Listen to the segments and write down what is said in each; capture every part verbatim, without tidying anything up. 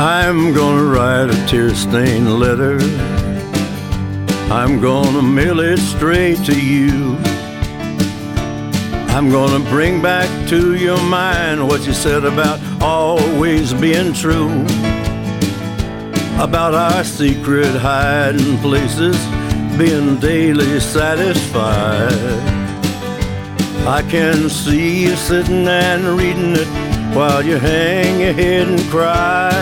I'm gonna write a tear-stained letter. I'm gonna mail it straight to you. I'm gonna bring back to your mind what you said about always being true, about our secret hiding places being daily satisfied. I can see you sitting and reading it while you hang your head and cry.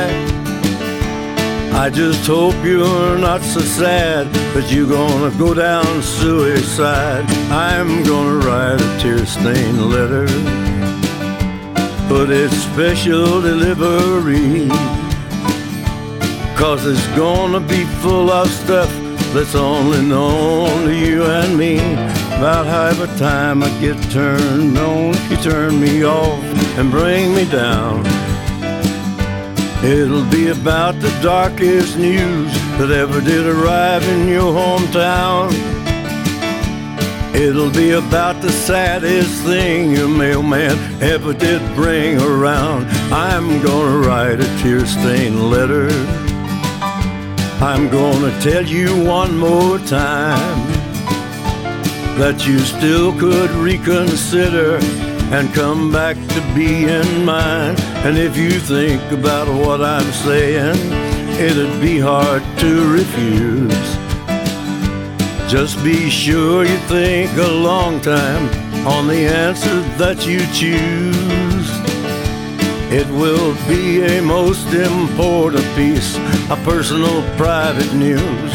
I just hope you're not so sad that you're gonna go down suicide. I'm gonna write a tear-stained letter, put it special delivery, 'cause it's gonna be full of stuff that's only known to you and me. About half the time I get turned on, you turn me off and bring me down. It'll be about the darkest news that ever did arrive in your hometown. It'll be about the saddest thing your mailman ever did bring around. I'm gonna write a tear-stained letter. I'm gonna tell you one more time that you still could reconsider and come back to being mine. And if you think about what I'm saying, it'd be hard to refuse. Just be sure you think a long time on the answer that you choose. It will be a most important piece of personal private news.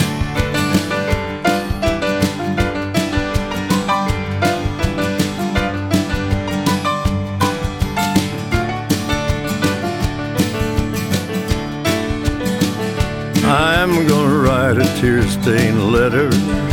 I'm gonna write a tear-stained letter,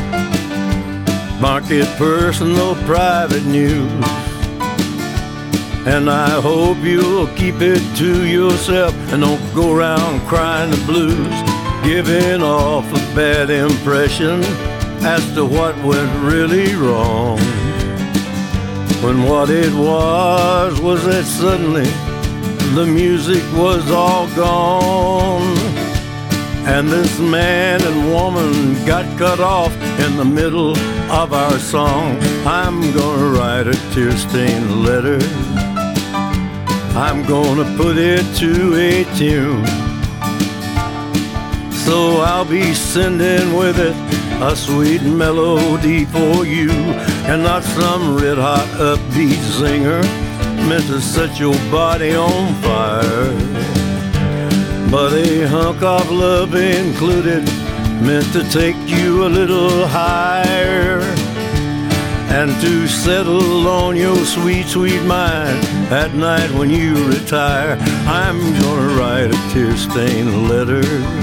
mark it personal private news, and I hope you'll keep it to yourself and don't go around crying the blues, giving off a bad impression as to what went really wrong, when what it was was that suddenly the music was all gone, and this man and woman got cut off in the middle of our song. I'm gonna write a tear-stained letter. I'm gonna put it to a tune, so I'll be sending with it a sweet melody for you, and not some red-hot upbeat singer meant to set your body on fire, but a hunk of love included, meant to take you a little higher, and to settle on your sweet, sweet mind at night when you retire. I'm gonna write a tear-stained letter.